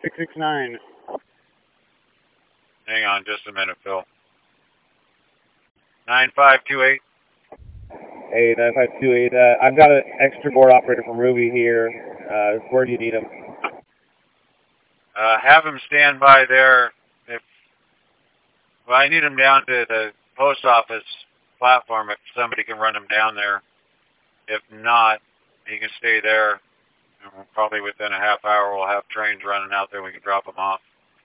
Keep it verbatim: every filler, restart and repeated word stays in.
six six nine. Hang on just a minute, Phil. nine five two eight. Hey, nine five two eight. Uh, I've got an extra board operator from Ruby here. Uh, where do you need him? Uh, have him stand by there. If well, I need him down to the post office platform if somebody can run him down there. If not, he can stay there. And probably within a half hour we'll have trains running out there. We can drop him off.